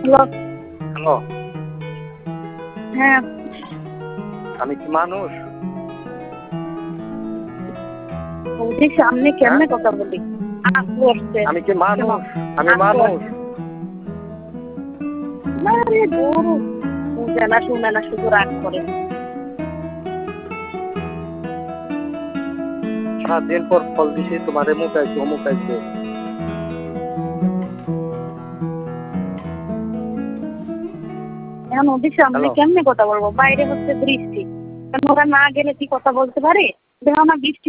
Hello, হ্যাঁ, আমি কি মানুষ? ওদের সামনে কেমনে কথা বলি? আপু আসছে। আমি কি মানুষ? আমি আপু মানুষ। আসছে। না রে গরু। শুনে না শুধু রাগ করে। সারাদিন পর ফল দিছি তোমারে মুখাইছে অমুকাইছে। এখন ওদের সামনে হ্যালো, কেমনে কথা বলবো? বাইরে হচ্ছে বৃষ্টি। এখন ওরা না গেলে কি কথা বলতে পারে? দেখো না বৃষ্টি